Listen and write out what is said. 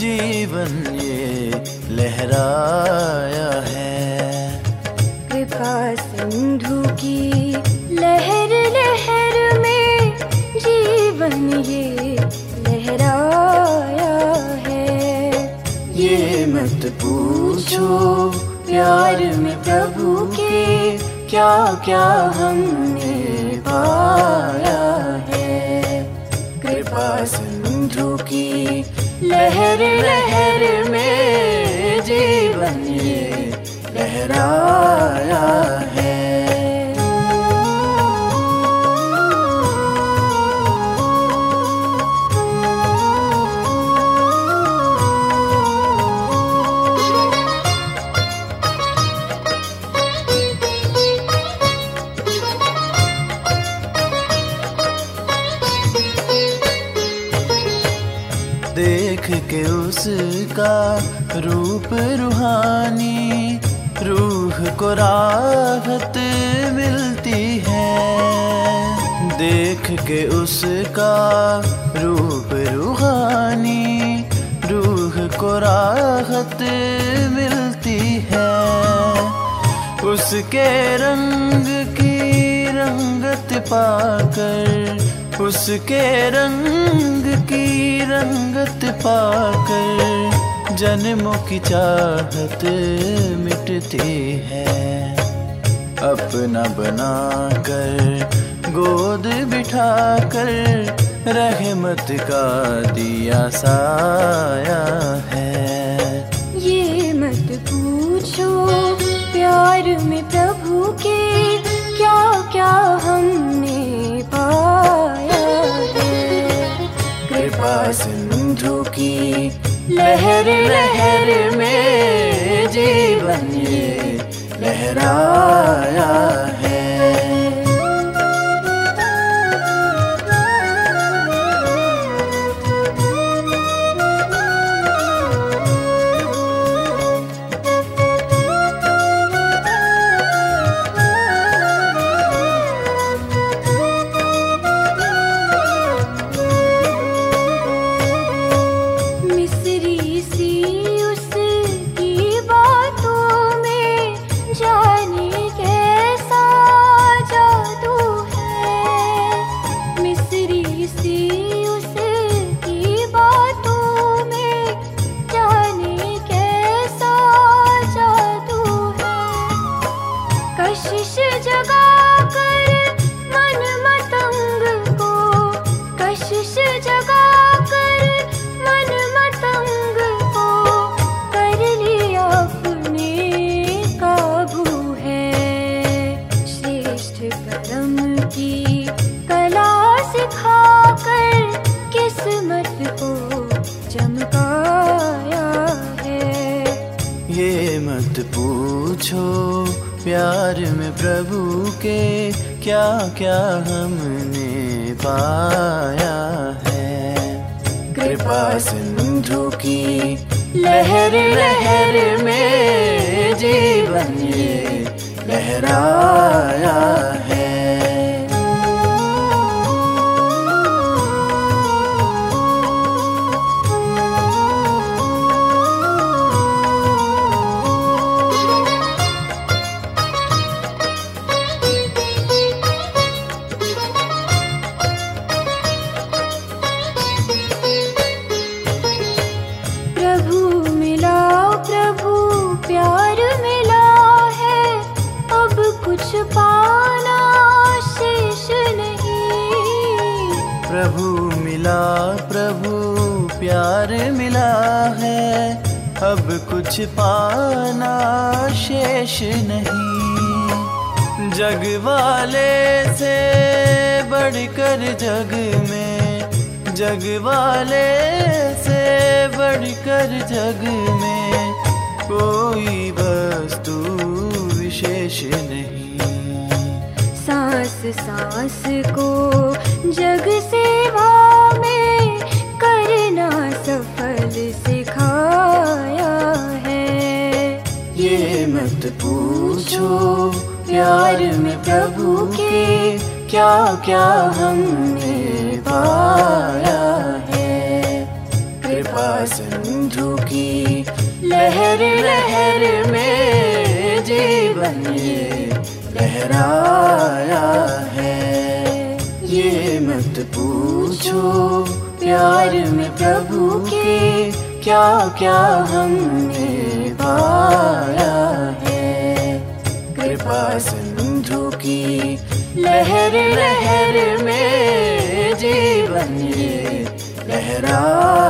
जीवन ये लहराया है। कृपा सिंधु की लहर लहर में जीवन ये लहराया है। ये मत पूछो प्यार में प्रभु के क्या क्या हमने पाया है। कृपा सिंधु की लहर लहर में जीवन ये लहराया है। देख के उसका रूप रूहानी, रूह को राहत मिलती है। देख के उसका रूप रूहानी, रूह को राहत मिलती है। उसके रंग की रंगत पाकर, उसके रंग की रंगत पाकर जन्मों की चाहत मिटती है। अपना बनाकर गोद बिठाकर रहमत का दिया साया है। ये मत पूछो प्यार में प्रभु के क्या क्या हमने पाया है। कृपा सिंधु की लहर लहर में जीवन ये लहराया है। कशिश जगाकर मन मतंग को, कशिश जगाकर मन मतंग को कर लिया अपने काबू है। श्रेष्ठ कर्म की कला सिखाकर किस्मत को चमकाया है। ये मत पूछो प्यार में प्रभु के क्या क्या हमने पाया है। कृपा सिंधु की लहर लहर में जीवन ये लहराया है। प्यार मिला है, अब कुछ पाना शेष नहीं। प्रभु मिला, प्रभु प्यार मिला है, अब कुछ पाना शेष नहीं। जग वाले से बढ़कर जग में, जग वाले से बढ़कर जग में कोई वस्तु विशेष नहीं। सांस सांस को जग सेवा में करना सफल सिखाया है। ये मत पूछो प्यार में प्रभु के क्या क्या हमने पाया है। कृपा कृपा सिंधु की लहर लहर में जीवन ये लहराया है। ये मत पूछो प्यार में प्रभु के क्या क्या हमने पाया है। कृपा सिंधु की लहर लहर में जीवन ये लहरा